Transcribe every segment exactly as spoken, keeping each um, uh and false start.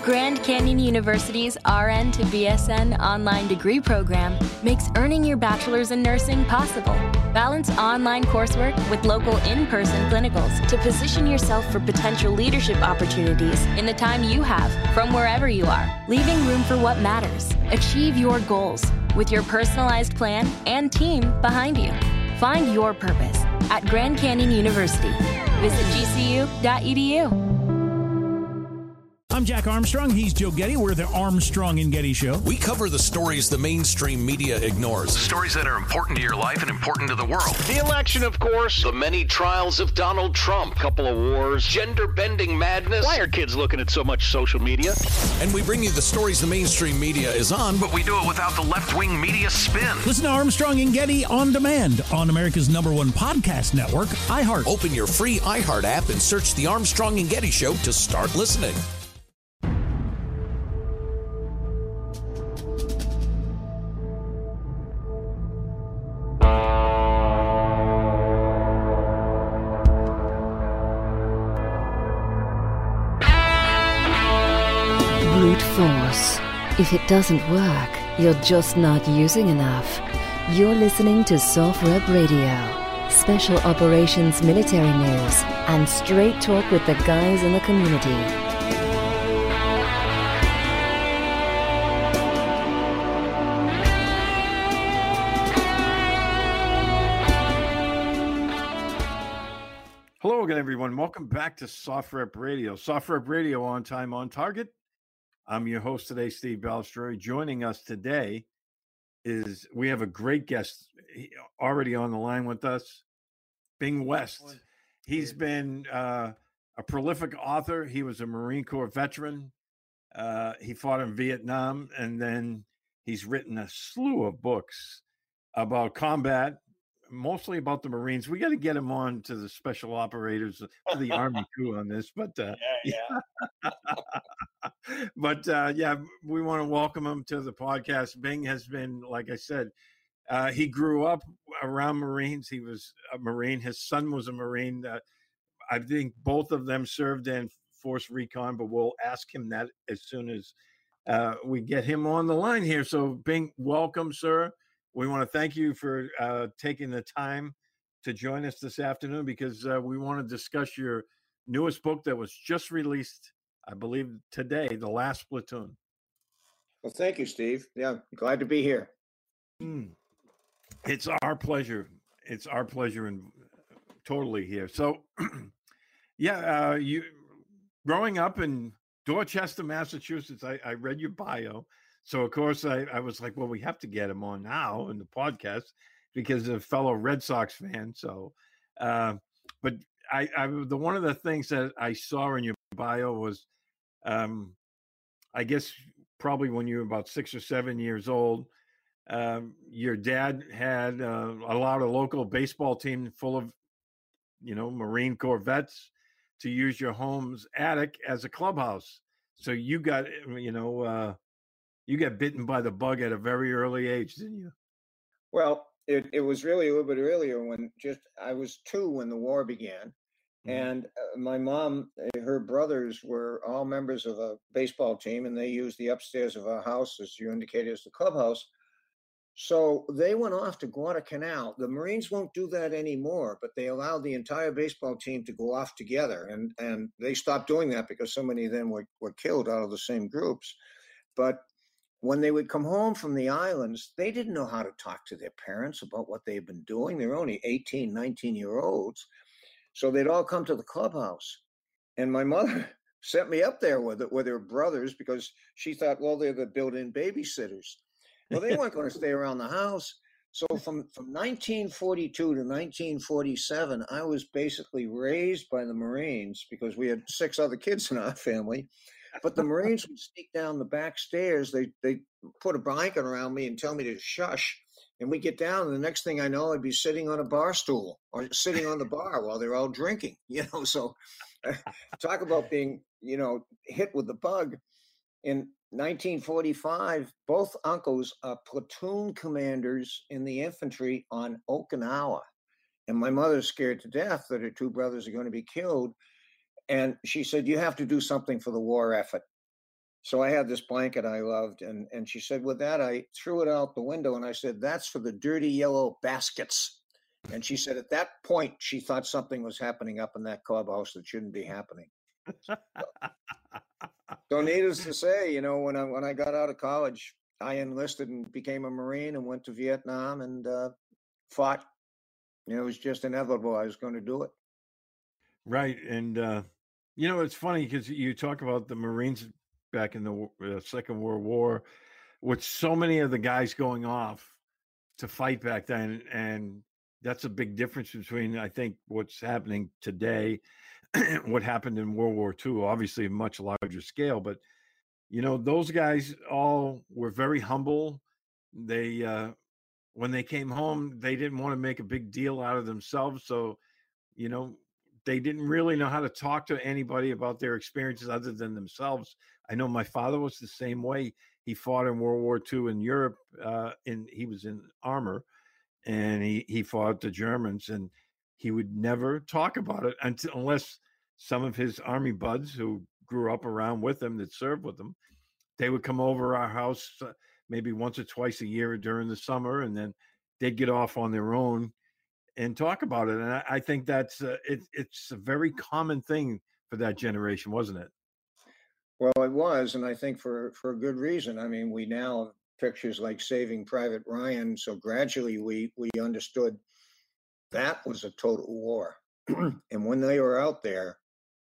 Grand Canyon University's R N to B S N online degree program makes earning your bachelor's in nursing possible. Balance online coursework with local in-person clinicals to position yourself for potential leadership opportunities in the time you have from wherever you are, leaving room for what matters. Achieve your goals with your personalized plan and team behind you. Find your purpose at Grand Canyon University. Visit G C U dot E D U. I'm Jack Armstrong. He's Joe Getty. We're the Armstrong and Getty Show. We cover the stories the mainstream media ignores. Stories that are important to your life and important to the world. The election, of course. The many trials of Donald Trump. Couple of wars. Gender-bending madness. Why are kids looking at so much social media? And we bring you the stories the mainstream media is on, but we do it without the left-wing media spin. Listen to Armstrong and Getty on demand on America's number one podcast network, iHeart. Open your free iHeart app and search the Armstrong and Getty Show to start listening. Brute force. If it doesn't work, you're just not using enough. You're listening to SOFREP Radio. Special Operations Military News and straight talk with the guys in the community. Hello again, everyone. Welcome back to SOFREP Radio. SOFREP Radio, on time, on target. I'm your host today, Steve Balestrieri. Joining us today is, we have a great guest already on the line with us, Bing West. He's been uh, a prolific author. He was a Marine Corps veteran. Uh, he fought in Vietnam, and then he's written a slew of books about combat, mostly about the Marines. We got to get him on to the special operators, to the Army too on this, but uh, yeah, yeah. but uh, yeah, we want to welcome him to the podcast. Bing has been, like I said, uh, he grew up around Marines. He was a Marine. His son was a Marine. Uh, I think both of them served in Force Recon, but we'll ask him that as soon as uh, we get him on the line here. So Bing, welcome, sir. We want to thank you for uh, taking the time to join us this afternoon, because uh, we want to discuss your newest book that was just released, I believe, today, The Last Platoon. Well, thank you, Steve. Yeah, glad to be here. Mm. It's our pleasure. It's our pleasure, and totally here. So, yeah, uh, you growing up in Dorchester, Massachusetts, I, I read your bio. So, of course, I, I was like, well, we have to get him on now in the podcast because he's a fellow Red Sox fan. So, uh, but I, I, the one of the things that I saw in your bio was, um, I guess, probably when you were about six or seven years old, um, your dad had uh, allowed a local baseball team full of, you know, Marine Corps vets to use your home's attic as a clubhouse. So you got, you know, uh, you got bitten by the bug at a very early age, didn't you? Well, it, it was really a little bit earlier, when just I was two when the war began. Mm-hmm. And uh, my mom, her brothers were all members of a baseball team, and they used the upstairs of our house, as you indicated, as the clubhouse. So they went off to Guadalcanal. The Marines won't do that anymore, but they allowed the entire baseball team to go off together. And, and they stopped doing that because so many of them were, were killed out of the same groups. But when they would come home from the islands, they didn't know how to talk to their parents about what they've been doing. They're only eighteen, nineteen year olds. So they'd all come to the clubhouse. And my mother sent me up there with, with her brothers, because she thought, well, they're the built-in babysitters. Well, they weren't going to stay around the house. So from, from nineteen forty-two to nineteen forty-seven, I was basically raised by the Marines, because we had six other kids in our family. But the Marines would sneak down the back stairs. They they put a blanket around me and tell me to shush. And we get down, and the next thing I know, I'd be sitting on a bar stool or sitting on the bar while they're all drinking. You know, so talk about being, you know, hit with the bug. In nineteen forty-five, both uncles are platoon commanders in the infantry on Okinawa. And my mother's scared to death that her two brothers are going to be killed. And she said, you have to do something for the war effort. So I had this blanket I loved, and and she said, with that, I threw it out the window, and I said, that's for the dirty yellow baskets. And she said, at that point, she thought something was happening up in that clubhouse that shouldn't be happening. So, so needless to say, you know, when I when I got out of college, I enlisted and became a Marine and went to Vietnam and uh, fought. You know, it was just inevitable. I was going to do it. Right. And, uh, you know, it's funny because you talk about the Marines back in the uh, Second World War, with so many of the guys going off to fight back then. And that's a big difference between, I think, what's happening today, what happened in World War Two, obviously a much larger scale. But, you know, those guys all were very humble. They, uh, when they came home, they didn't want to make a big deal out of themselves. So, you know, they didn't really know how to talk to anybody about their experiences other than themselves. I know my father was the same way. He fought in World War Two in Europe, uh, and he was in armor, and he, he fought the Germans, and he would never talk about it until, unless some of his army buds who grew up around with him, that served with him, they would come over our house uh, maybe once or twice a year during the summer, and then they'd get off on their own and talk about it. And I, I think that's uh, it, it's a very common thing for that generation, wasn't it? Well, it was, and I think for for a good reason. I mean, we now have pictures like Saving Private Ryan, so gradually we we understood that was a total war. And when they were out there,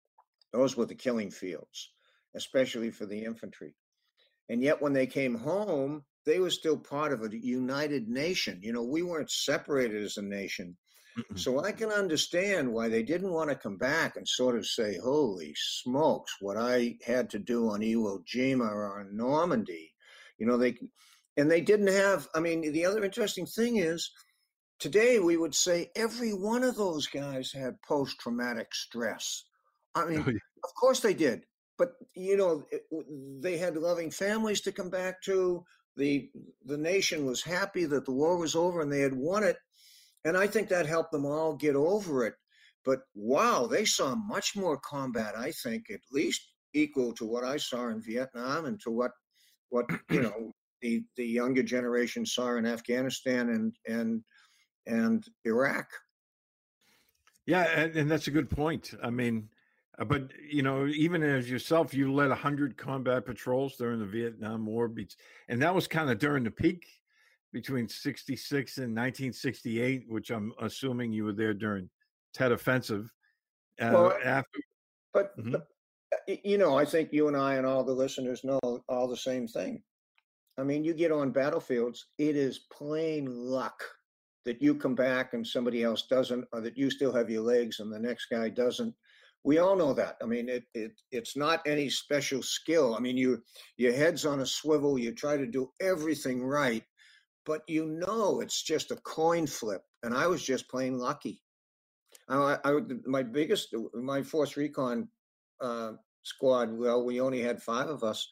those were the killing fields, especially for the infantry. And yet when they came home, they were still part of a united nation. You know, we weren't separated as a nation. So I can understand why they didn't want to come back and sort of say, holy smokes, what I had to do on Iwo Jima or on Normandy. You know, they, and they didn't have, I mean, the other interesting thing is, today we would say every one of those guys had post-traumatic stress. I mean, oh, yeah. Of course they did. But, you know, it, they had loving families to come back to. The, the nation was happy that the war was over and they had won it. And I think that helped them all get over it. But wow, they saw much more combat, I think, at least equal to what I saw in Vietnam and to what, what you know, the, the younger generation saw in Afghanistan and and and Iraq. Yeah, and, and that's a good point. I mean, uh, but, you know, even as yourself, you led one hundred combat patrols during the Vietnam War. And that was kind of during the peak between sixty-six and nineteen sixty-eight, which I'm assuming you were there during Tet Offensive. Uh, well, after, but, mm-hmm. but, you know, I think you and I and all the listeners know all the same thing. I mean, you get on battlefields, it is plain luck that you come back and somebody else doesn't, or that you still have your legs and the next guy doesn't. We all know that. I mean, it, it it's not any special skill. I mean, you your head's on a swivel, you try to do everything right. But you know, it's just a coin flip, and I was just plain lucky. I, I my biggest, my Force Recon uh, squad. Well, we only had five of us.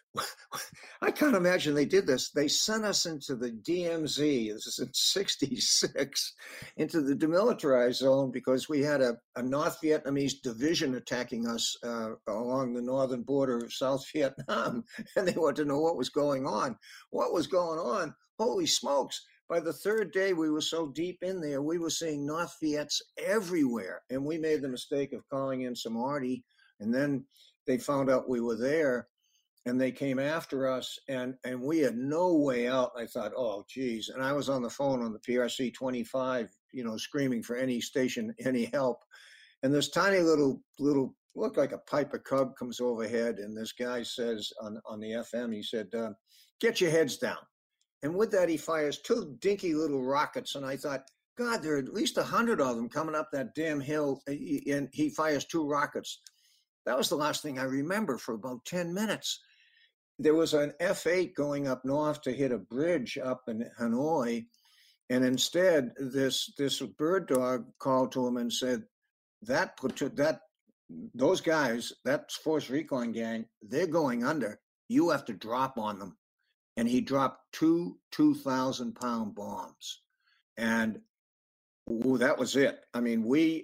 I can't imagine they did this. They sent us into the D M Z. This is in sixty-six, into the demilitarized zone because we had a, a North Vietnamese division attacking us uh, along the northern border of South Vietnam, and they wanted to know what was going on. What was going on? Holy smokes. By the third day, we were so deep in there, we were seeing North Viets everywhere. And we made the mistake of calling in some arty. And then they found out we were there and they came after us. And, and we had no way out. I thought, oh, geez. And I was on the phone on the P R C twenty-five, you know, screaming for any station, any help. And this tiny little, little, looked like a Piper Cub comes overhead. And this guy says on, on the F M, he said, uh, get your heads down. And with that, he fires two dinky little rockets. And I thought, God, there are at least a hundred of them coming up that damn hill. And he fires two rockets. That was the last thing I remember for about ten minutes. There was an F eight going up north to hit a bridge up in Hanoi. And instead, this this bird dog called to him and said, that that those guys, that Force Recon gang, they're going under. You have to drop on them. And he dropped two two thousand pound bombs. And ooh, that was it. I mean, we,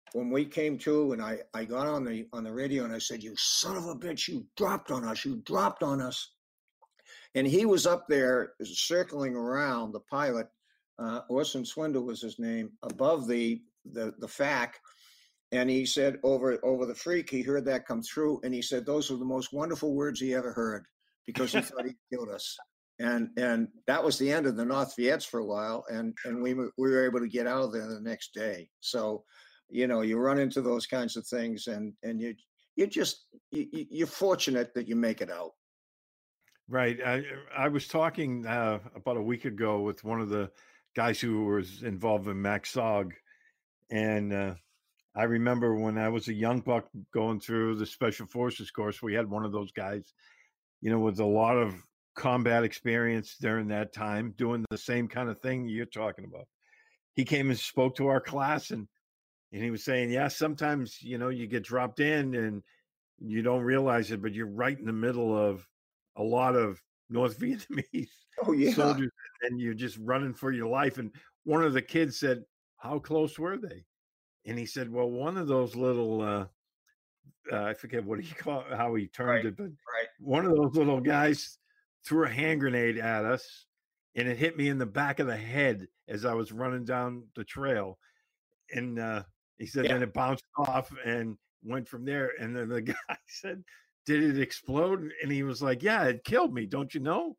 when we came to, and I, I got on the on the radio and I said, "You son of a bitch, you dropped on us, you dropped on us." And he was up there circling around, the pilot, uh, Orson Swindle was his name, above the the the F A C. And he said over over the freak, he heard that come through, and he said those were the most wonderful words he ever heard, because he thought he killed us. And and that was the end of the North Viets for a while, and and we we were able to get out of there the next day. So, you know, you run into those kinds of things, and and you you just you, you're fortunate that you make it out. Right. I I was talking uh, about a week ago with one of the guys who was involved in MACSOG, and uh, I remember when I was a young buck going through the Special Forces course, we had one of those guys, you know, with a lot of combat experience during that time, doing the same kind of thing you're talking about. He came and spoke to our class, and and he was saying, yeah, sometimes, you know, you get dropped in and you don't realize it, but you're right in the middle of a lot of North Vietnamese Oh yeah. soldiers, and you're just running for your life. And one of the kids said, how close were they? And he said, well, one of those little, uh, uh, I forget what he called, how he termed Right, it, but right. one of those little guys threw a hand grenade at us, and it hit me in the back of the head as I was running down the trail. And uh, he said, Yeah. then it bounced off and went from there. And then the guy said, did it explode? And he was like, yeah, it killed me. Don't you know?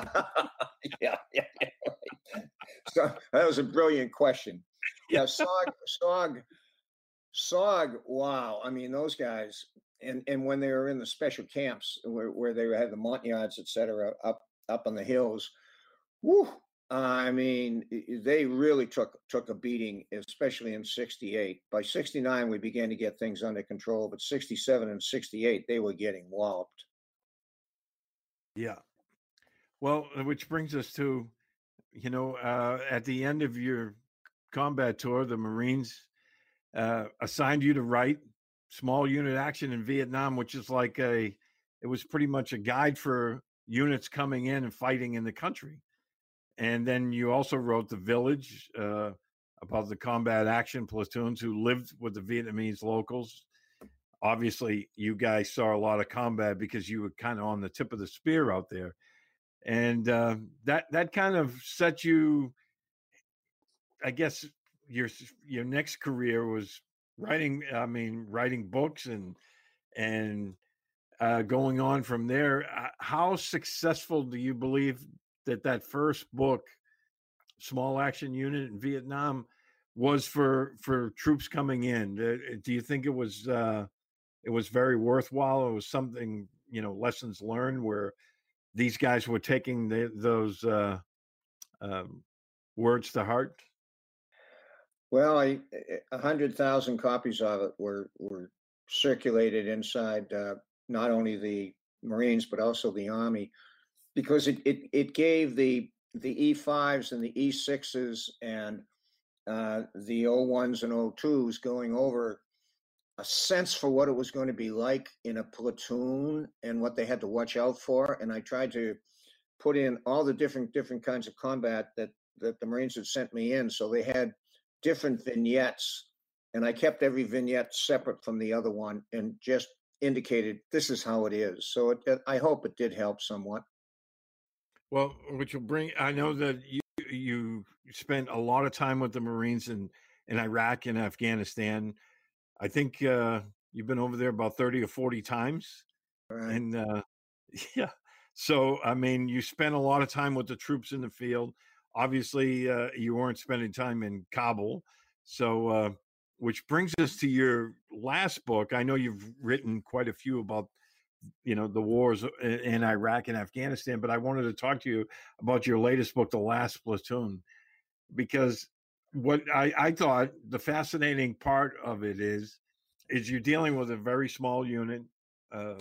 yeah, yeah, yeah. Right. So that was a brilliant question. Yeah, SOG, SOG, SOG. Wow. I mean, those guys, and and when they were in the special camps where, where they had the Montagnards, et cetera, up up on the hills, whoo, I mean, they really took took a beating, especially in sixty-eight. By sixty-nine, we began to get things under control, but sixty-seven and sixty-eight, they were getting walloped. Yeah. Well, which brings us to, you know, uh, at the end of your combat tour, the Marines uh, assigned you to write Small Unit Action in Vietnam, which is like a, it was pretty much a guide for units coming in and fighting in the country. And then you also wrote The Village, uh, about the combat action platoons who lived with the Vietnamese locals. Obviously, you guys saw a lot of combat because you were kind of on the tip of the spear out there. And uh, that that kind of set you, I guess, your your next career was writing. I mean, writing books and and uh, going on from there. Uh, how successful do you believe that that first book, Small Action Unit in Vietnam, was for for troops coming in? Uh, do you think it was uh, it was very worthwhile? It was something, you know, lessons learned where these guys were taking the, those uh, um, words to heart? Well, I a hundred thousand copies of it were were circulated inside uh, not only the Marines but also the Army, because it it, it gave the the E fives and the E sixes and uh, the O ones and O twos going over a sense for what it was going to be like in a platoon and what they had to watch out for. And I tried to put in all the different different kinds of combat that that the Marines had sent me in, so they had different vignettes, and I kept every vignette separate from the other one and just indicated this is how it is. So it, it, I hope it did help somewhat. Well, which will bring, I know that you you spent a lot of time with the Marines in, in Iraq and Afghanistan. I think uh, you've been over there about thirty or forty times. Right. And uh, yeah, so, I mean, you spent a lot of time with the troops in the field. Obviously, uh, you weren't spending time in Kabul. So, uh, which brings us to your last book. I know you've written quite a few about, you know, the wars in, in Iraq and Afghanistan, but I wanted to talk to you about your latest book, The Last Platoon, because what I, I thought the fascinating part of it is, is you're dealing with a very small unit, uh,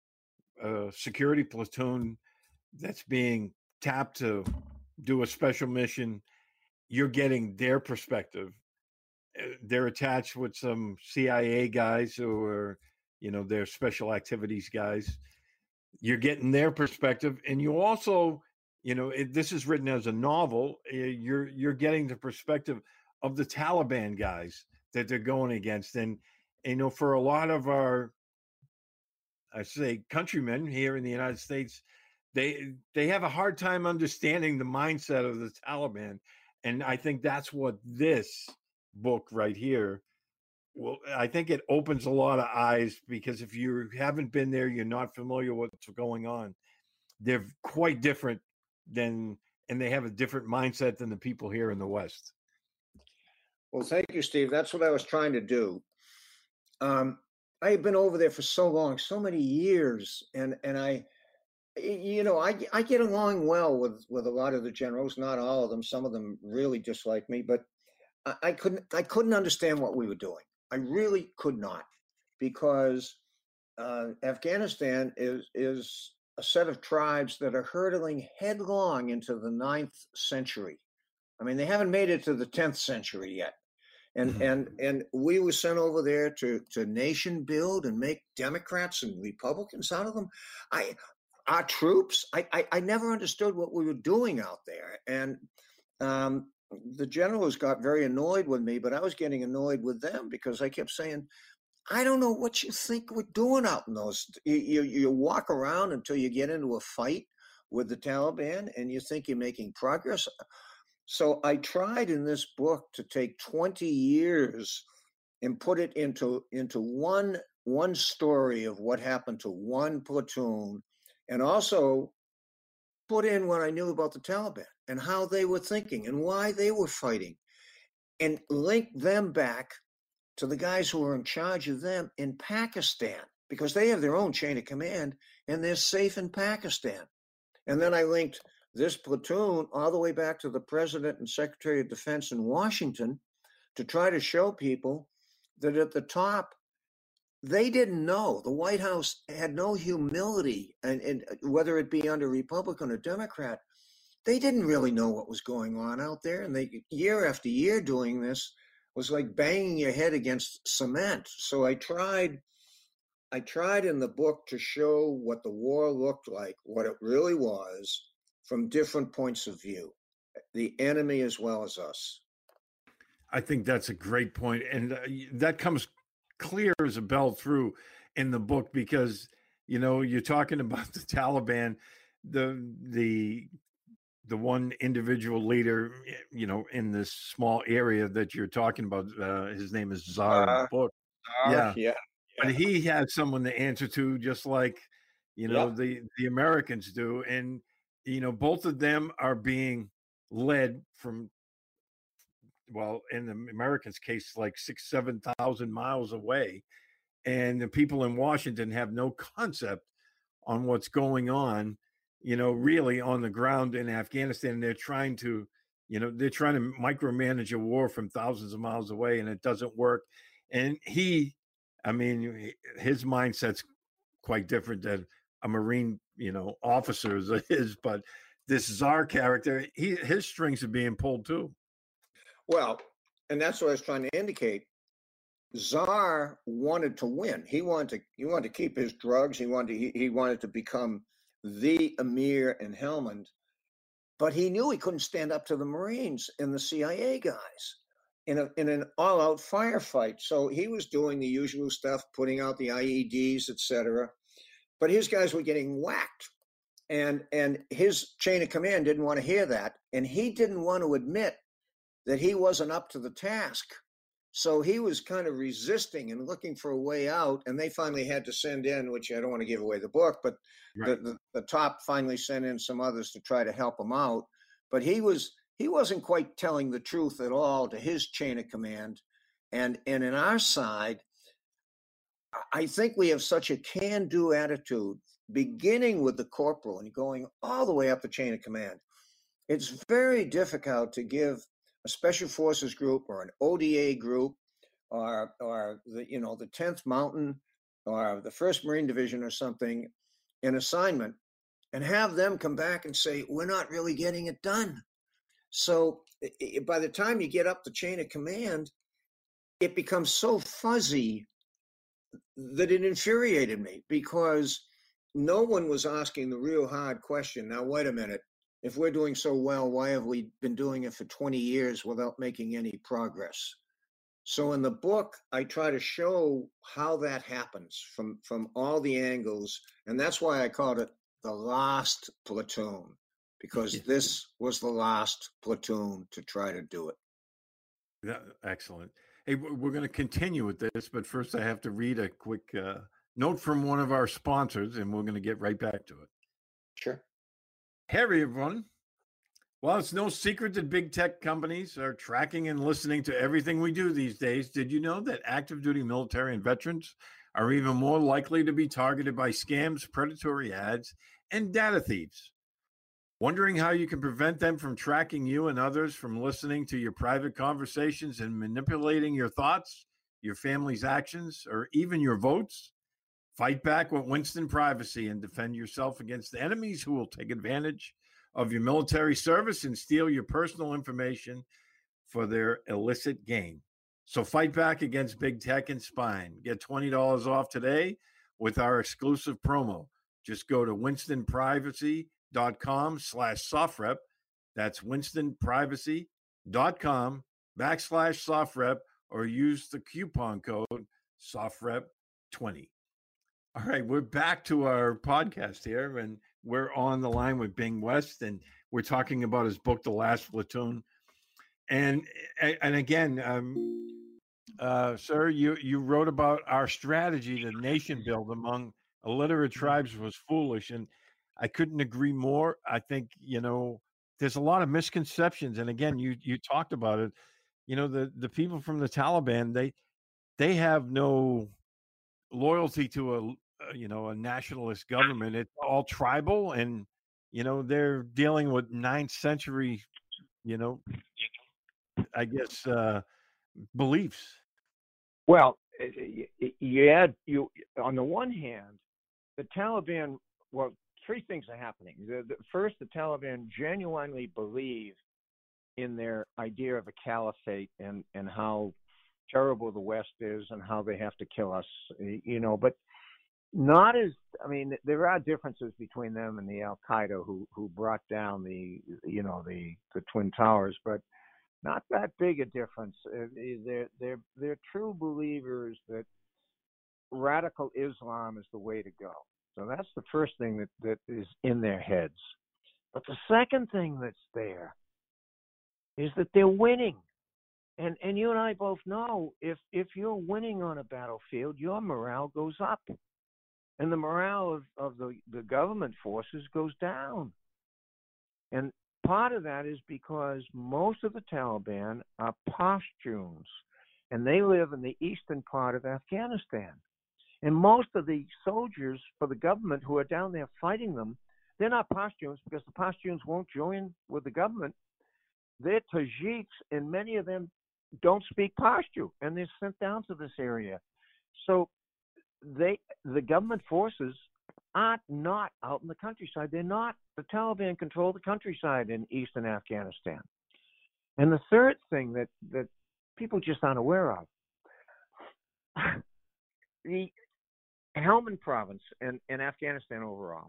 a security platoon that's being tapped to do a special mission. You're getting their perspective. They're attached with some C I A guys who are, you know, they're special activities guys. You're getting their perspective, and you also, you know, it, this is written as a novel. You're you're getting the perspective of the Taliban guys that they're going against. And, you know, for a lot of our, I say, countrymen here in the United States, they they have a hard time understanding the mindset of the Taliban. And I think that's what this book right here, well, I think it opens a lot of eyes, because if you haven't been there, you're not familiar with what's going on. They're quite different than, and they have a different mindset than the people here in the West. Well, thank you, Steve. That's what I was trying to do. Um, I have been over there for so long, so many years, and and I, you know, I I get along well with with a lot of the generals, not all of them. Some of them really dislike me, but I, I couldn't I couldn't understand what we were doing. I really could not, because uh, Afghanistan is is a set of tribes that are hurtling headlong into the ninth century. I mean, they haven't made it to the tenth century yet. And mm-hmm. and and we were sent over there to to nation build and make Democrats and Republicans out of them. I our troops, I I, I never understood what we were doing out there. And um, the generals got very annoyed with me, but I was getting annoyed with them, because I kept saying, I don't know what you think we're doing out in those. You, you, you walk around until you get into a fight with the Taliban and you think you're making progress. So I tried in this book to take twenty years and put it into, into one, one story of what happened to one platoon, and also put in what I knew about the Taliban and how they were thinking and why they were fighting, and link them back to the guys who are in charge of them in Pakistan, because they have their own chain of command and they're safe in Pakistan. And then I linked this platoon all the way back to the President and Secretary of Defense in Washington, to try to show people that at the top, they didn't know. The White House had no humility, and, and whether it be under Republican or Democrat, they didn't really know what was going on out there. And they, year after year doing this, was like banging your head against cement. So I tried, I tried in the book to show what the war looked like, what it really was, from different points of view, the enemy as well as us. I think that's a great point. And uh, that comes clear as a bell through in the book, because, you know, you're talking about the Taliban, the, the, the one individual leader, you know, in this small area that you're talking about, uh, his name is Czar uh, in the book. Uh, yeah. yeah. But he has someone to answer to, just like, you know, yeah. the, the Americans do. And, you know, both of them are being led from, well, in the Americans' case, like six, seven thousand miles away. And the people in Washington have no concept on what's going on, you know, really on the ground in Afghanistan. They're trying to, you know, they're trying to micromanage a war from thousands of miles away, and it doesn't work. And he, I mean, his mindset's quite different than a Marine, you know, officer's is, but this Czar character, he, his strings are being pulled too. Well, and that's what I was trying to indicate. Czar wanted to win. He wanted to, he wanted to keep his drugs. He wanted to, he, he wanted to become the emir in Helmand, but he knew he couldn't stand up to the Marines and the C I A guys in a, in an all-out firefight. So he was doing the usual stuff, putting out the I E Ds, et cetera. But his guys were getting whacked, and and his chain of command didn't want to hear that, and he didn't want to admit that he wasn't up to the task. So he was kind of resisting and looking for a way out, and they finally had to send in, which I don't want to give away the book, but right. the, the, the top finally sent in some others to try to help him out. But he was he wasn't quite telling the truth at all to his chain of command. And, and in our side, I think we have such a can-do attitude, beginning with the corporal and going all the way up the chain of command. It's very difficult to give a special forces group or an O D A group or, or the, you know, the tenth Mountain or the first Marine Division or something an assignment and have them come back and say, we're not really getting it done. So it, by the time you get up the chain of command, it becomes so fuzzy that it infuriated me, because no one was asking the real hard question. Now, wait a minute. If we're doing so well, why have we been doing it for twenty years without making any progress? So in the book, I try to show how that happens from, from all the angles. And that's why I called it The Last Platoon, because this was the last platoon to try to do it. Yeah, excellent. Hey, we're going to continue with this, but first I have to read a quick uh, note from one of our sponsors, and we're going to get right back to it. Sure. Hey, everyone. Well, it's no secret that big tech companies are tracking and listening to everything we do these days. Did you know that active duty military and veterans are even more likely to be targeted by scams, predatory ads, and data thieves? Wondering how you can prevent them from tracking you and others from listening to your private conversations and manipulating your thoughts, your family's actions, or even your votes? Fight back with Winston Privacy and defend yourself against the enemies who will take advantage of your military service and steal your personal information for their illicit gain. So fight back against big tech and spying. Get twenty dollars off today with our exclusive promo. Just go to winstonprivacy.com slash sofrep. That's winstonprivacy.com backslash sofrep, or use the coupon code sofrep twenty. All right, we're back to our podcast here, and we're on the line with Bing West, and we're talking about his book, The Last Platoon. And and again, um, uh, sir, you, you wrote about our strategy to nation build among illiterate tribes was foolish, and I couldn't agree more. I think, you know, there's a lot of misconceptions, and again, you you talked about it. You know, the the people from the Taliban, they they have no loyalty to a you know a nationalist government. It's all tribal, and you know they're dealing with ninth century, you know, I guess uh, beliefs. Well, you add you on the one hand, the Taliban. Well, three things are happening. The, the, first, the Taliban genuinely believe in their idea of a caliphate and and how terrible the West is and how they have to kill us, you know, but not as, I mean, there are differences between them and the Al-Qaeda who, who brought down the, you know, the, the Twin Towers, but not that big a difference. They're, they're, they're true believers that radical Islam is the way to go. So that's the first thing that, that is in their heads. But the second thing that's there is that they're winning. And and you and I both know if, if you're winning on a battlefield, your morale goes up. And the morale of, of the, the government forces goes down. And part of that is because most of the Taliban are Pashtuns, and they live in the eastern part of Afghanistan. And most of the soldiers for the government who are down there fighting them, they're not Pashtuns because the Pashtuns won't join with the government. They're Tajiks, and many of them don't speak Pashto, and they're sent down to this area. So they, the government forces are not out in the countryside. They're not. The Taliban control the countryside in eastern Afghanistan. And the third thing that, that people just aren't aware of, the Helmand province and, and Afghanistan overall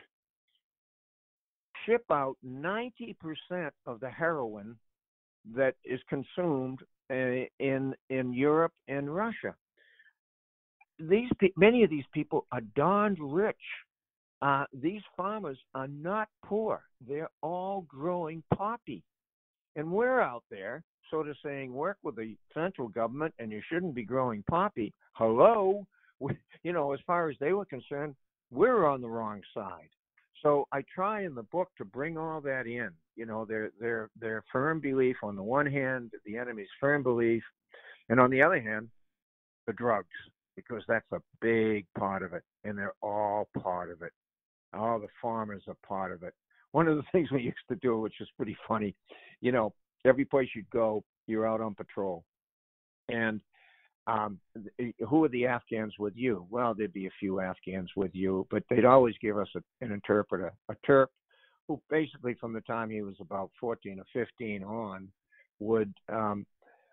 ship out ninety percent of the heroin that is consumed uh, in in Europe and Russia. These many of these people are darned rich. Uh, these farmers are not poor. They're all growing poppy. And we're out there sort of saying, work with the central government and you shouldn't be growing poppy. Hello? We, you know, as far as they were concerned, we're on the wrong side. So I try in the book to bring all that in, you know, their their their firm belief on the one hand, the enemy's firm belief, and on the other hand, the drugs, because that's a big part of it, and they're all part of it. All the farmers are part of it. One of the things we used to do, which is pretty funny, you know, every place you go, you're out on patrol. And um, who are the Afghans with you? Well, there'd be a few Afghans with you, but they'd always give us a, an interpreter, a Turk, who basically from the time he was about fourteen or fifteen on would um,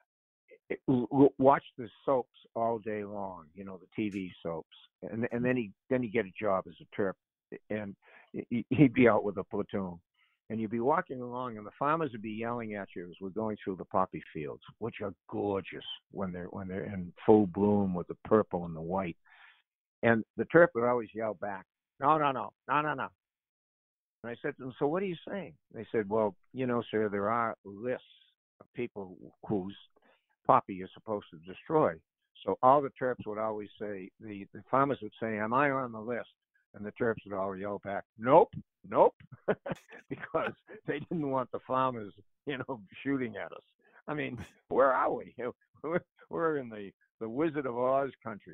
watch the soaps all day long, you know, the T V soaps. And, and then he then he'd get a job as a Turk. And he'd be out with a platoon. and you'd be walking along, and the farmers would be yelling at you as we're going through the poppy fields, which are gorgeous when they're when they're in full bloom with the purple and the white. And the Terp would always yell back, "No, no, no, no, no, no." And I said to them, "So what are you saying?" They said, "Well, you know, sir, there are lists of people whose poppy you're supposed to destroy." So all the Terps would always say, the, the farmers would say, "Am I on the list?" And the Terps would always yell back, "Nope, nope," because they didn't want the farmers, you know, shooting at us. I mean, where are we? We're, we're in the, the Wizard of Oz country.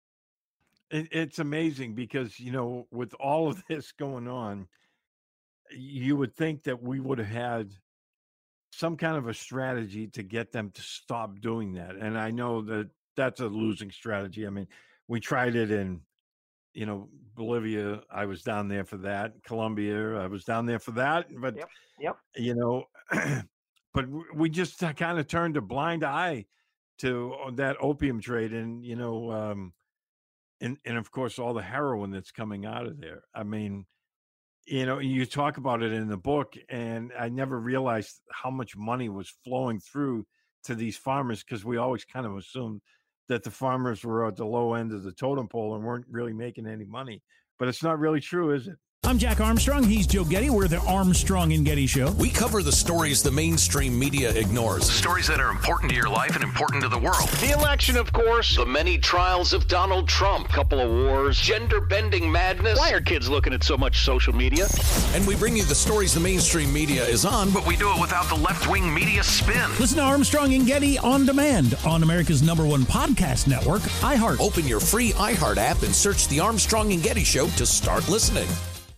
It, it's amazing because, you know, with all of this going on, you would think that we would have had some kind of a strategy to get them to stop doing that. And I know that that's a losing strategy. I mean, we tried it in, you know, Bolivia. I was down there for that. Colombia, I was down there for that. But, Yep, yep. you know, but we just kind of turned a blind eye to that opium trade and, you know, um, and, and of course, all the heroin that's coming out of there. I mean, you know, you talk about it in the book, and I never realized how much money was flowing through to these farmers because we always kind of assumed that the farmers were at the low end of the totem pole and weren't really making any money. But it's not really true, is it? I'm Jack Armstrong. He's Joe Getty. We're the Armstrong and Getty Show. We cover the stories the mainstream media ignores. Stories that are important to your life and important to the world. The election, of course. The many trials of Donald Trump. Couple of wars. Gender-bending madness. Why are kids looking at so much social media? And we bring you the stories the mainstream media is on, but we do it without the left-wing media spin. Listen to Armstrong and Getty on demand on America's number one podcast network, iHeart. Open your free iHeart app and search The Armstrong and Getty Show to start listening.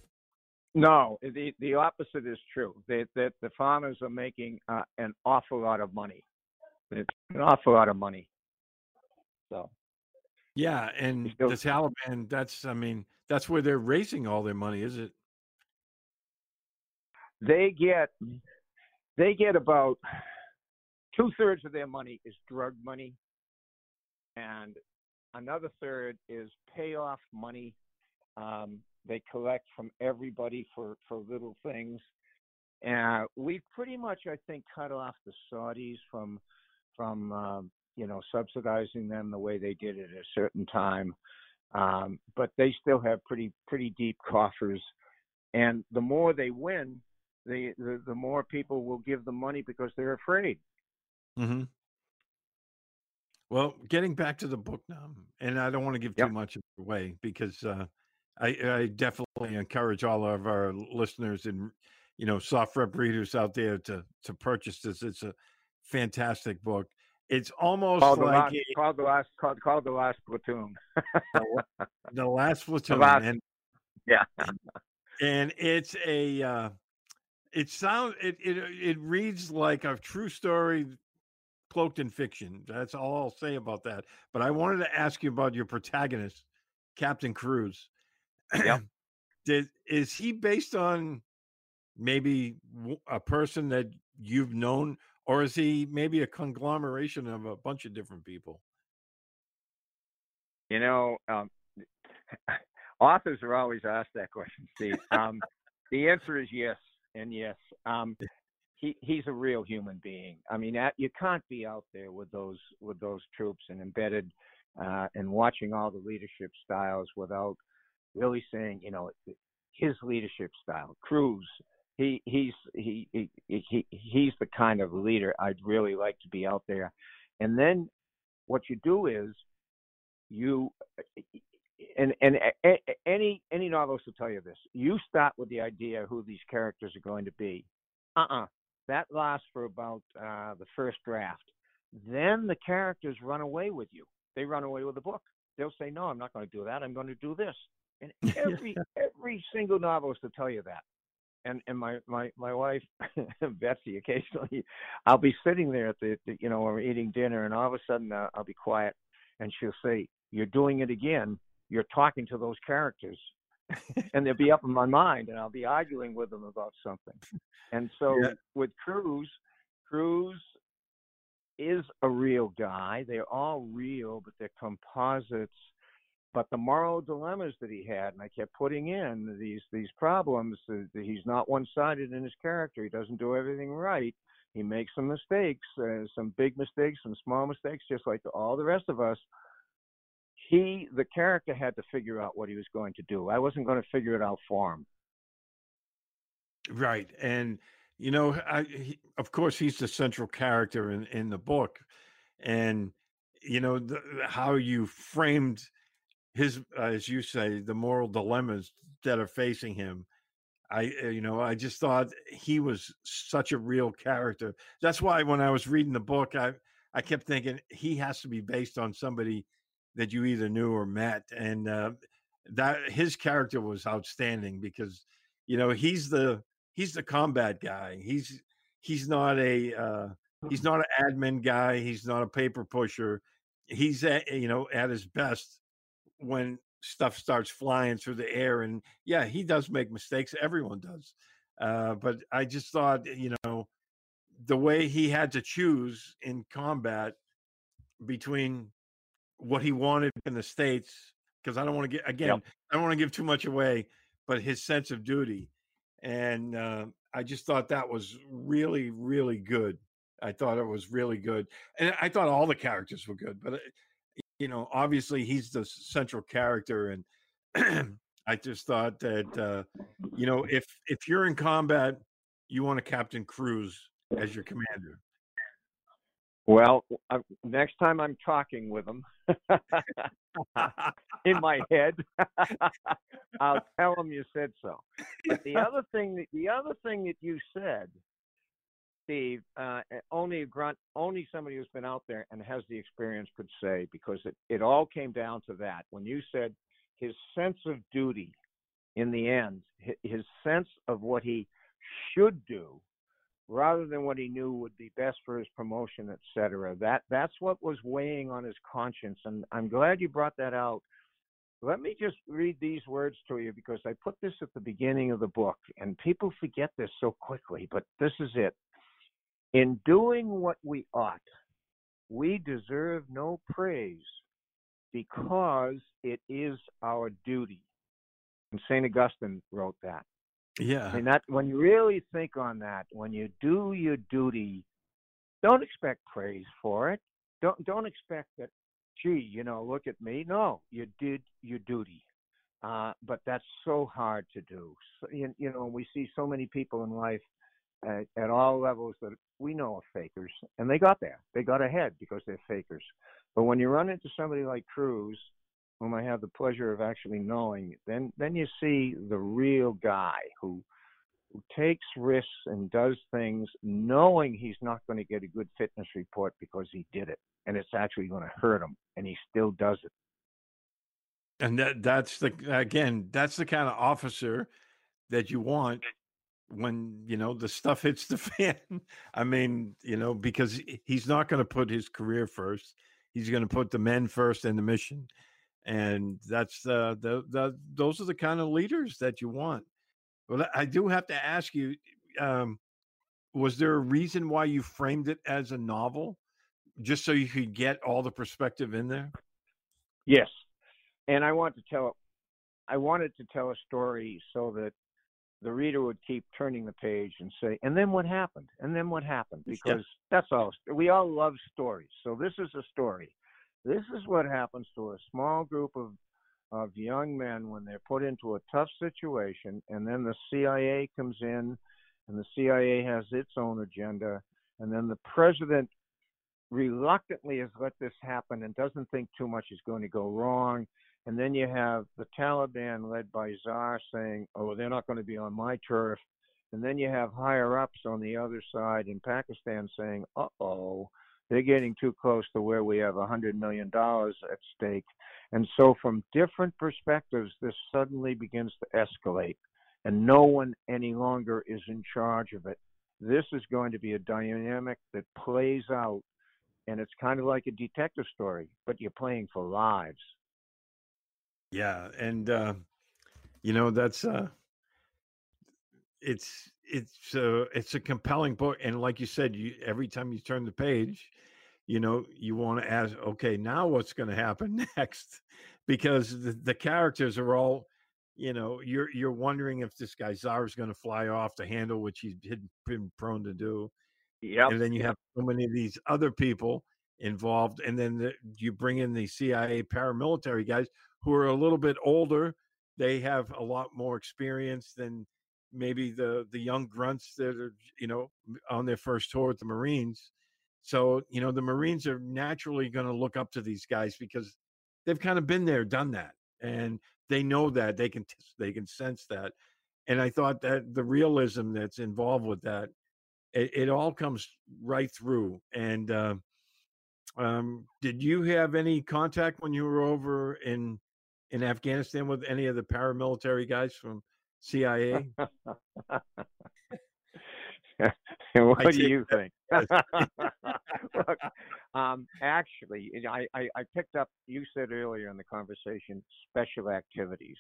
No, the the opposite is true. That that the farmers are making uh, an awful lot of money. It's an awful lot of money. So, yeah, and the Taliban. That's, I mean, that's where they're raising all their money, is it? They get they get about two thirds of their money is drug money, and another third is payoff money. Um, They collect from everybody for, for little things. And uh, we've pretty much, I think, cut off the Saudis from, from um, you know, subsidizing them the way they did at a certain time. Um, but they still have pretty pretty deep coffers. And the more they win, the, the, the more people will give them money because they're afraid. Mm-hmm. Well, getting back to the book now, and I don't want to give Yep. too much away because uh, I, I definitely encourage all of our listeners and, you know, soft rep readers out there to to purchase this. It's a fantastic book. It's almost Called the like last, a- called the last, called, called the last platoon. the last platoon, last- and yeah. and it's a uh, it sounds it, it it reads like a true story cloaked in fiction. That's all I'll say about that. But I wanted to ask you about your protagonist, Captain Cruz. Yep. Did is he based on maybe w- a person that you've known, or is he maybe a conglomeration of a bunch of different people? You know, um, authors are always asked that question, Steve. Um, the answer is yes and yes. Um, he he's a real human being. I mean, at, you can't be out there with those with those troops and embedded uh, and watching all the leadership styles without really saying, you know, his leadership style. Cruz, he he's he, he he he's the kind of leader I'd really like to be out there. And then what you do is you and and a- a- any any novelist will tell you this. You start with the idea who these characters are going to be. Uh-uh. That lasts for about uh, the first draft. Then the characters run away with you. They run away with the book. They'll say, "No, I'm not going to do that. I'm going to do this." And every every single novelist will tell you that. And and my my my wife Betsy, occasionally I'll be sitting there at the, the you know we're eating dinner, and all of a sudden uh, I'll be quiet, and she'll say, "You're doing it again. You're talking to those characters," and they'll be up in my mind, and I'll be arguing with them about something. And so Yeah. with Cruz, Cruz is a real guy. They're all real, but they're composites but the moral dilemmas that he had, and I kept putting in these these problems. Uh, he's not one-sided in his character. He doesn't do everything right. He makes some mistakes, uh, some big mistakes, some small mistakes, just like all the rest of us. He, the character, had to figure out what he was going to do. I wasn't going to figure it out for him. Right. And, you know, I, he, of course, he's the central character in, in the book. And, you know, the, how you framed his, uh, as you say, the moral dilemmas that are facing him. I, you know, I just thought he was such a real character. That's why when I was reading the book, I, I kept thinking he has to be based on somebody that you either knew or met. And uh, that his character was outstanding because, you know, he's the, he's the combat guy. He's, he's not a, uh, he's not an admin guy. He's not a paper pusher. He's at, you know, at his best when stuff starts flying through the air. And yeah, he does make mistakes. Everyone does. Uh, but I just thought, you know, the way he had to choose in combat between what he wanted in the States, because I don't want to get, again, yep. I don't want to give too much away, but his sense of duty. And uh, I just thought that was really, really good. I thought it was really good. And I thought all the characters were good, but you know, obviously he's the central character. And I just thought that, uh, you know, if, if you're in combat, you want a Captain Cruz as your commander. Well, uh, next time I'm talking with him in my head, I'll tell him you said so. But the other thing that, the other thing that you said, Steve, uh, only a grunt, only somebody who's been out there and has the experience could say, because it, it all came down to that. When you said his sense of duty in the end, his sense of what he should do rather than what he knew would be best for his promotion, et cetera, that, that's what was weighing on his conscience. And I'm glad you brought that out. Let me just read these words to you because I put this at the beginning of the book and people forget this so quickly, but this is it. In doing what we ought, we deserve no praise because it is our duty. And Saint Augustine wrote that. Yeah. I mean, that, when you really think on that, when you do your duty, don't expect praise for it. Don't don't expect that, gee, you know, look at me. No, you did your duty. Uh, but that's so hard to do. So, you, you know, we see so many people in life At, at all levels that we know are fakers, and they got there. They got ahead because they're fakers. But when you run into somebody like Cruz, whom I have the pleasure of actually knowing, then then you see the real guy who who takes risks and does things knowing he's not going to get a good fitness report because he did it, and it's actually going to hurt him, and he still does it. And that that's the again, that's the kind of officer that you want when, you know, the stuff hits the fan. I mean, you know, because he's not going to put his career first. He's going to put the men first and the mission. And that's uh, the, the, those are the kind of leaders that you want. Well, I do have to ask you, um, was there a reason why you framed it as a novel? Just so you could get all the perspective in there? Yes. And I want to tell, I wanted to tell a story so that the reader would keep turning the page and say, and then what happened? And then what happened? Because yeah. that's all. We all love stories. So this is a story. This is what happens to a small group of, of young men when they're put into a tough situation, and then the C I A comes in, and the C I A has its own agenda, and then the president reluctantly has let this happen and doesn't think too much is going to go wrong. And then you have the Taliban led by Tsar saying, oh, they're not going to be on my turf. And then you have higher ups on the other side in Pakistan saying, uh-oh, they're getting too close to where we have one hundred million dollars at stake. And so from different perspectives, this suddenly begins to escalate. And no one any longer is in charge of it. This is going to be a dynamic that plays out. And it's kind of like a detective story, but you're playing for lives. Yeah, and uh, you know that's uh, it's it's uh, it's a compelling book, and like you said, you every time you turn the page, you know you want to ask, okay, now what's going to happen next? because the, the characters are all, you know, you're you're wondering if this guy Tsar is going to fly off the handle, which he's been prone to do. Yep. And then you have so many of these other people involved, and then the, you bring in the C I A paramilitary guys who are a little bit older. They have a lot more experience than maybe the the young grunts that are, you know, on their first tour with the Marines. So, you know, the Marines are naturally going to look up to these guys because they've kind of been there, done that, and they know that they can they can sense that. And I thought that the realism that's involved with that, it, it all comes right through. And uh, um, did you have any contact when you were over in in Afghanistan with any of the paramilitary guys from C I A? What I do you that, think? Look, um, actually, I, I, I picked up, you said earlier in the conversation, special activities.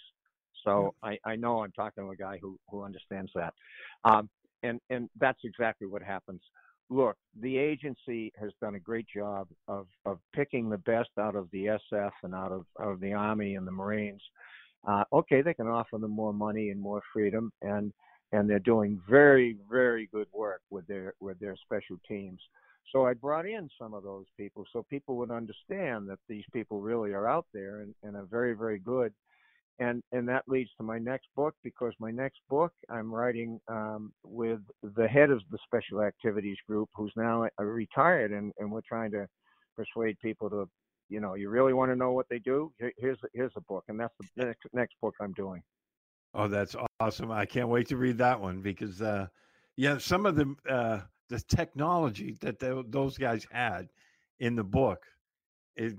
So I, I know I'm talking to a guy who, who understands that. Um, and, and that's exactly what happens. Look, the agency has done a great job of, of picking the best out of the S F and out of, of the Army and the Marines. Uh, okay, they can offer them more money and more freedom, and and they're doing very, very good work with their with their special teams. So I brought in some of those people so people would understand that these people really are out there and, and are very, very good. And and that leads to my next book, because my next book I'm writing um, with the head of the Special Activities Group, who's now retired, and, and we're trying to persuade people to, you know, you really want to know what they do? Here's here's a book, and that's the next, next book I'm doing. Oh, that's awesome! I can't wait to read that one because, uh, yeah, some of the uh, the technology that they, those guys had in the book, it,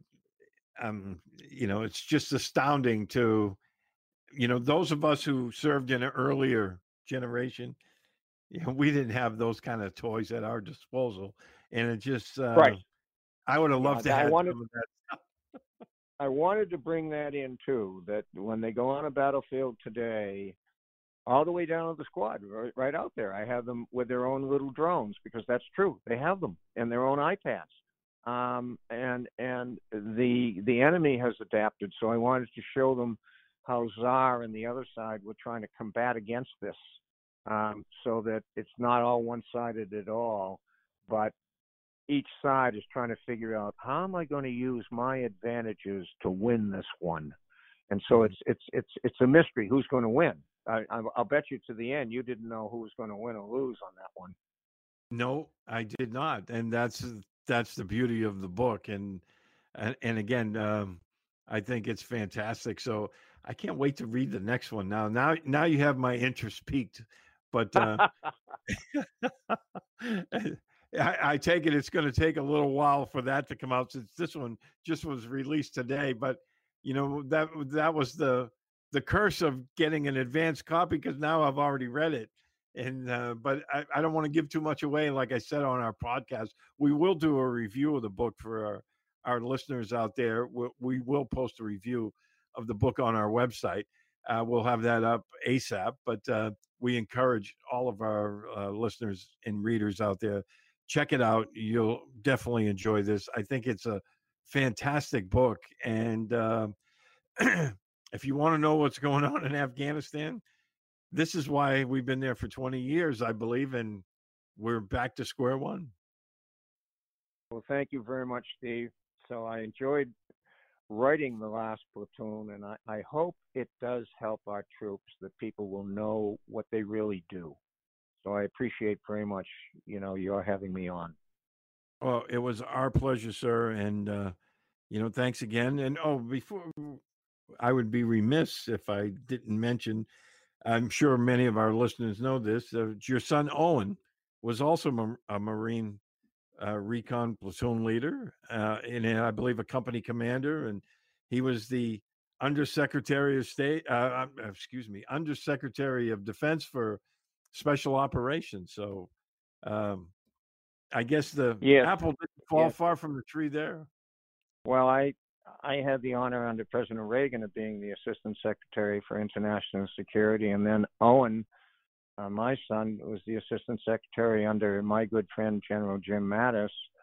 um, you know, it's just astounding to, you know, those of us who served in an earlier generation. You know, we didn't have those kind of toys at our disposal, and it just, uh, right. I would have loved yeah, to have wanted, some of that stuff. I wanted to bring that in too, that when they go on a battlefield today, all the way down to the squad, right, right out there, I have them with their own little drones, because that's true. They have them, and their own iPads. Um, and and the the enemy has adapted, so I wanted to show them how Tsar and the other side were trying to combat against this, um, so that it's not all one-sided at all, but each side is trying to figure out, how am I going to use my advantages to win this one? And so it's it's it's it's a mystery who's going to win. I, I'll bet you to the end you didn't know who was going to win or lose on that one. No, I did not, and that's that's the beauty of the book. And and, and again, um, I think it's fantastic. So I can't wait to read the next one. Now, now, now you have my interest peaked. But uh, I, I take it it's going to take a little while for that to come out, since this one just was released today. But you know, that that was the the curse of getting an advanced copy, because now I've already read it. And uh, but I, I don't want to give too much away. Like I said on our podcast, we will do a review of the book for our our listeners out there. We, we will post a review of the book on our website. Uh, we'll have that up ASAP. But uh, we encourage all of our uh, listeners and readers out there, check it out. You'll definitely enjoy this. I think it's a fantastic book. And uh, if you want to know what's going on in Afghanistan, this is why we've been there for twenty years, I believe, and we're back to square one. Well, thank you very much, Steve. So I enjoyed writing The Last Platoon, and I, I hope it does help our troops, that people will know what they really do. So I appreciate very much, you know, your having me on. Well, it was our pleasure, sir. And, uh, you know, thanks again. And, oh, before, I would be remiss if I didn't mention, I'm sure many of our listeners know this, uh, your son, Owen, was also a Marine uh, recon platoon leader, uh, and I believe a company commander. And he was the Undersecretary of State, uh, excuse me, Undersecretary of Defense for Special Operations. So um, I guess the yes. apple didn't fall yes. far from the tree there. Well, I I had the honor under President Reagan of being the Assistant Secretary for International Security, and then Owen, uh, my son, was the Assistant Secretary under my good friend General Jim Mattis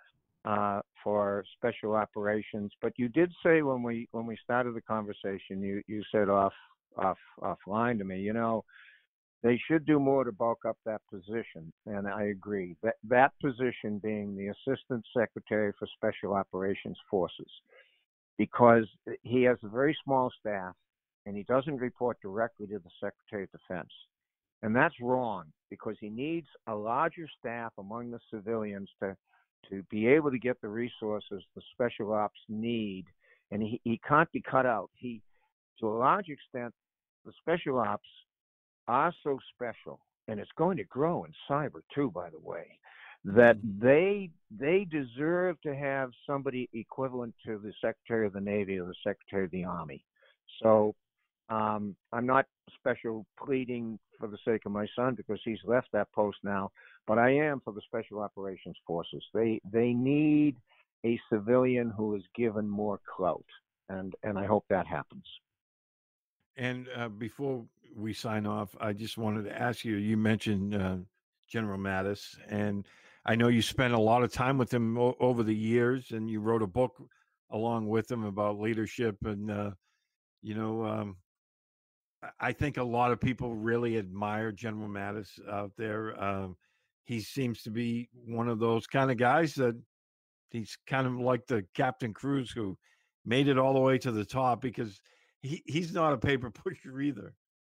uh, for special operations. But you did say when we when we started the conversation, you you said off off offline to me, you know, they should do more to bulk up that position, and I agree. That that position being the Assistant Secretary for Special Operations Forces, because he has a very small staff, and he doesn't report directly to the Secretary of Defense. And that's wrong, because he needs a larger staff among the civilians to, to be able to get the resources the special ops need. And he, he can't be cut out. He, to a large extent, the special ops are so special, and it's going to grow in cyber too, by the way, that they they deserve to have somebody equivalent to the Secretary of the Navy or the Secretary of the Army. So um, I'm not special pleading for the sake of my son, because he's left that post now, but I am for the Special Operations Forces. They they need a civilian who is given more clout, and, and I hope that happens. And uh, before we sign off, I just wanted to ask you, you mentioned uh, General Mattis, and I know you spent a lot of time with him o- over the years, and you wrote a book along with him about leadership. And, uh, you know, um, I think a lot of people really admire General Mattis out there. Um, he seems to be one of those kind of guys that he's kind of like the Captain Cruz who made it all the way to the top, because he, he's not a paper pusher either.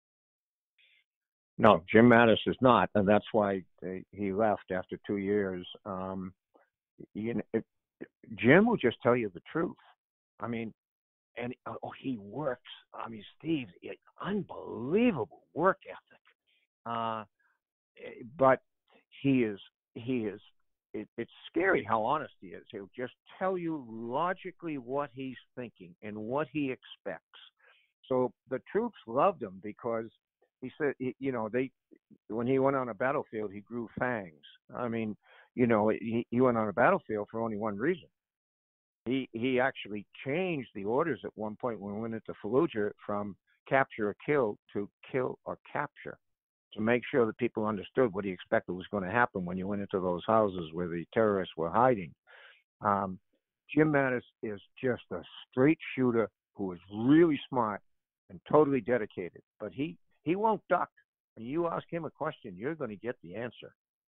No, Jim Mattis is not, and that's why they, he left after two years. Um, you know, it, Jim will just tell you the truth. I mean, and oh, he works. I mean, Steve, unbelievable work ethic. Uh, but he is, he is. It, it's scary how honest he is. He'll just tell you logically what he's thinking and what he expects. So the troops loved him because he said, you know, they, when he went on a battlefield, he grew fangs. I mean, you know, he, he went on a battlefield for only one reason. He he actually changed the orders at one point when we went into Fallujah from capture or kill to kill or capture, to make sure that people understood what he expected was going to happen when you went into those houses where the terrorists were hiding. Um, Jim Mattis is just a straight shooter who is really smart and totally dedicated, but he, he won't duck. When you ask him a question, you're going to get the answer.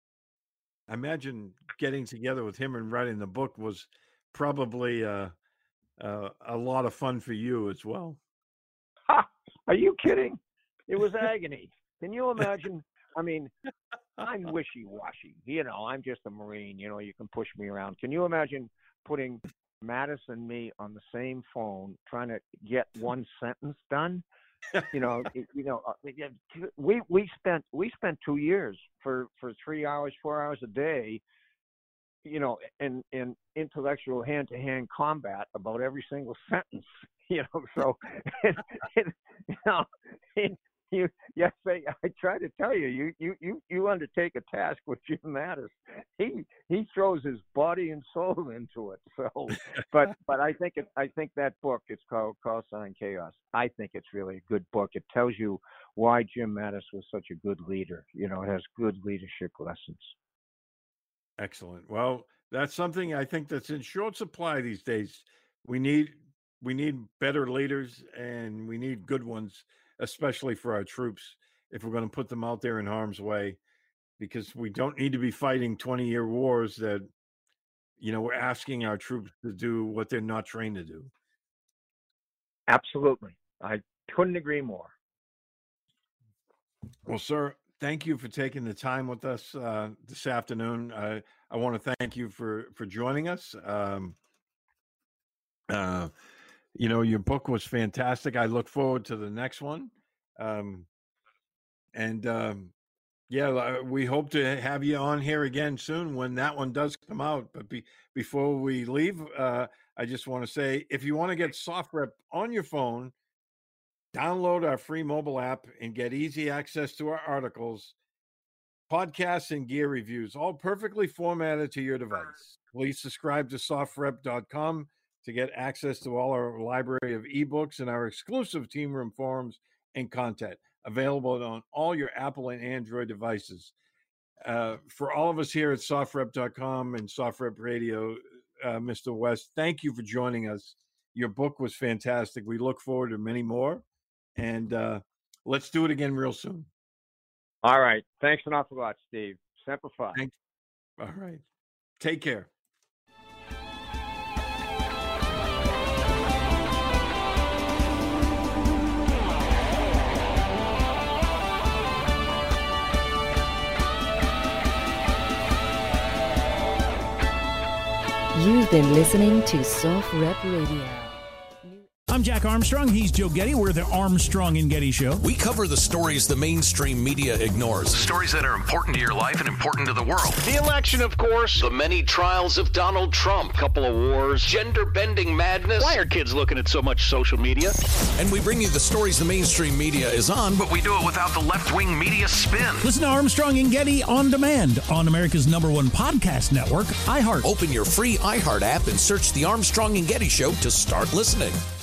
I imagine getting together with him and writing the book was probably uh, uh, a lot of fun for you as well. Ha! Are you kidding? It was agony. Can you imagine? I mean, I'm wishy-washy. You know, I'm just a Marine. You know, you can push me around. Can you imagine putting Mattis and me on the same phone, trying to get one sentence done? You know, it, you know, we we spent we spent two years for, for three hours, four hours a day, you know, in in intellectual hand-to-hand combat about every single sentence. You know, so it, it, you know, it, you yes, I, I try to tell you, you you you you undertake a task with Jim Mattis. He he throws his body and soul into it. So, but but I think it I think that book, it's called Call Sign Chaos. I think it's really a good book. It tells you why Jim Mattis was such a good leader. You know, it has good leadership lessons. Excellent. Well, that's something I think that's in short supply these days. We need we need better leaders, and we need good ones, especially for our troops, if we're going to put them out there in harm's way, because we don't need to be fighting twenty-year wars that, you know, we're asking our troops to do what they're not trained to do. Absolutely. I couldn't agree more. Well, sir, thank you for taking the time with us uh, this afternoon. I, I want to thank you for, for joining us. Um, uh, you know, your book was fantastic. I look forward to the next one. Um, and um, yeah, we hope to have you on here again soon when that one does come out. But be, before we leave, uh, I just want to say, if you want to get SOFREP on your phone, download our free mobile app and get easy access to our articles, podcasts, and gear reviews, all perfectly formatted to your device. Please subscribe to sofrep dot com to get access to all our library of ebooks and our exclusive Team Room forums and content available on all your Apple and Android devices. Uh, for all of us here at sofrep dot com and SOFREP Radio, uh, Mister West. Thank you for joining us. Your book was fantastic. We look forward to many more. And uh, let's do it again real soon. All right. Thanks an awful lot, Steve. Semper Fi. Thank All right. Take care. You've been listening to Soft Rep Radio. I'm Jack Armstrong. He's Joe Getty. We're the Armstrong and Getty Show. We cover the stories the mainstream media ignores. Stories that are important to your life and important to the world. The election, of course. The many trials of Donald Trump. Couple of wars. Gender-bending madness. Why are kids looking at so much social media? And we bring you the stories the mainstream media is on, but we do it without the left-wing media spin. Listen to Armstrong and Getty on demand on America's number one podcast network, iHeart. Open your free iHeart app and search the Armstrong and Getty Show to start listening.